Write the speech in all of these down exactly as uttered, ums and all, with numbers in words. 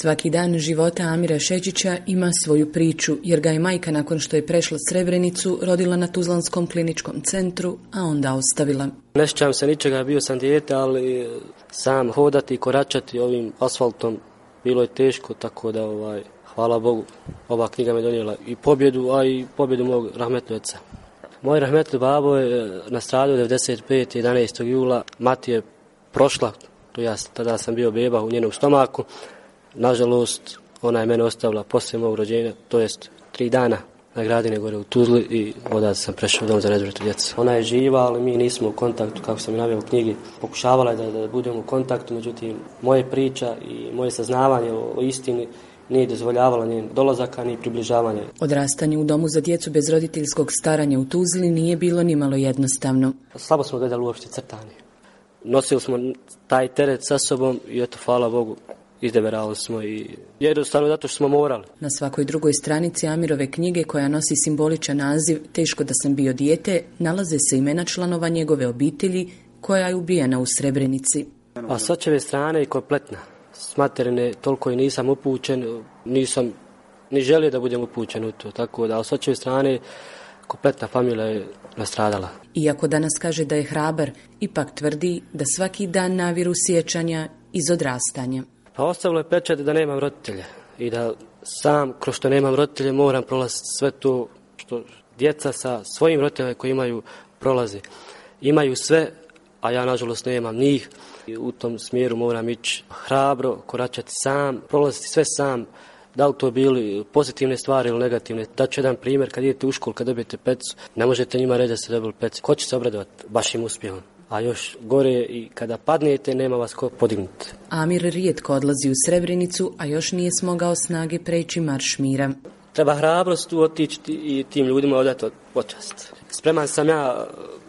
Svaki dan života Amira Šečića ima svoju priču, jer ga je majka nakon što je prešla Srebrenicu rodila na Tuzlanskom kliničkom centru, a onda ostavila. Ne sjećam se ničega, bio sam dijete, ali sam hodati i koračati ovim asfaltom bilo je teško, tako da ovaj, hvala Bogu, ova knjiga me donijela i pobjedu, a i pobjedu mog rahmetli oca. Moj rahmetli babo je nastradao devedeset pete jedanaestog jula, mati je prošla, to ja tada sam bio beba u njenom stomaku. Nažalost, ona je mene ostavila poslije mog rođenja, to jest tri dana na Gradine gore u Tuzli i odatle sam prešao u dom za nezbrinutu djecu. Ona je živa, ali mi nismo u kontaktu, kako sam i naveo u knjigi. Pokušavala je da, da budemo u kontaktu, međutim, moje priča i moje saznavanje o, o istini nije dozvoljavala njen dolazaka ni približavanje. Odrastanje u domu za djecu bez roditeljskog staranja u Tuzli nije bilo nimalo jednostavno. Slabo smo gledali uopšte crtani. Nosili smo taj teret sa sobom i eto, hvala Bogu, izdeberali smo i jednostavno zato što smo morali. Na svakoj drugoj stranici Amirove knjige, koja nosi simboličan naziv Teško da sam bio dijete, nalaze se imena članova njegove obitelji koja je ubijena u Srebrenici. A s očeve strane je kompletna. S materine toliko i nisam upućen, nisam ni želio da budem upućen u to, tako da s očeve strane kompletna familija je nastradala. Iako danas kaže da je hrabar, ipak tvrdi da svaki dan naviru sjećanja iz odrastanja. Pa ostavilo je pečat da nemam roditelja i da sam, kroz što nemam roditelje, moram prolaziti sve to što djeca sa svojim roditeljima koji imaju prolaze. Imaju sve, a ja nažalost nemam njih. I u tom smjeru moram ići hrabro, koračati sam, prolaziti sve sam. Da li to bili pozitivne stvari ili negativne. Daću jedan primjer, kad idete u školu, kad dobijete pecu, ne možete njima reći da ste dobili pecu. Ko će se obradovati vašim uspjehom? A još gore i kada padnete, nema vas ko podignuti. Amir rijetko odlazi u Srebrenicu, a još nije smogao snage preći marš mira. Treba hrabrost tu otići i tim ljudima odati počast. Spreman sam ja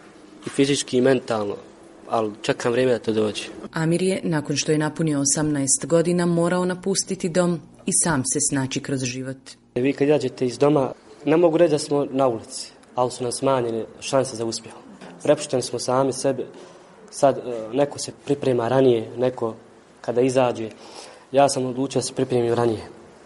i fizički i mentalno, ali čekam vrijeme da to dođe. Amir je, nakon što je napunio osamnaest godina, morao napustiti dom i sam se snaći kroz život. Vi kad izađete iz doma, ne mogu reći da smo na ulici, ali su nam smanjene šanse za uspjeh. Prepušteni smo sami sebe, sad neko se priprema ranije, neko kada izađe. Ja sam odlučio da se pripremim ranije,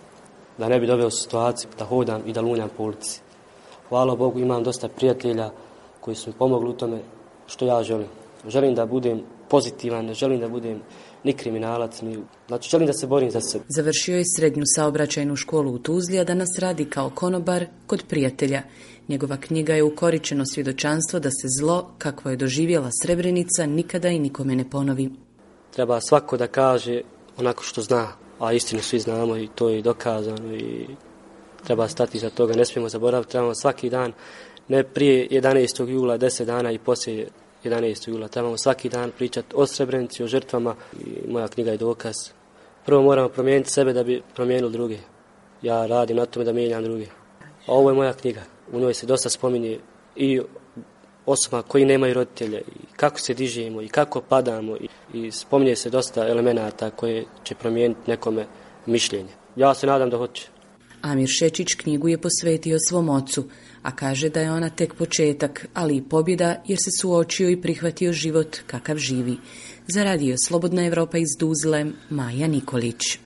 da ne bi doveo situaciju da hodam i da lunjam po ulici. Hvala Bogu, imam dosta prijatelja koji su mi pomogli u tome što ja želim. Želim da budem pozitivan, ne želim da budem ni kriminalac, ni... znači želim da se borim za sebe. Završio je srednju saobraćajnu školu u Tuzli, a danas radi kao konobar kod prijatelja. Njegova knjiga je ukoričeno svjedočanstvo da se zlo, kakvo je doživjela Srebrenica, nikada i nikome ne ponovi. Treba svako da kaže onako što zna, a istinu svi znamo i to je dokazano i treba stati za toga, ne smijemo zaboraviti, trebamo svaki dan, ne prije jedanaestog jula, deset dana i poslije jedanaestog jula, trebamo svaki dan pričati o Srebrenici, o žrtvama i moja knjiga je dokaz. Prvo moramo promijeniti sebe da bi promijenili druge. Ja radim na tome da mijenjam druge. A ovo je moja knjiga. U njoj se dosta spominje i osoba koji nemaju roditelja i kako se dižemo i kako padamo i, i spominje se dosta elemenata koje će promijeniti nekome mišljenje. Ja se nadam da hoće. Amir Šečić knjigu je posvetio svom ocu, a kaže da je ona tek početak, ali i pobjeda jer se suočio i prihvatio život kakav živi. Za radio Slobodna Evropa iz Tuzle, Maja Nikolić.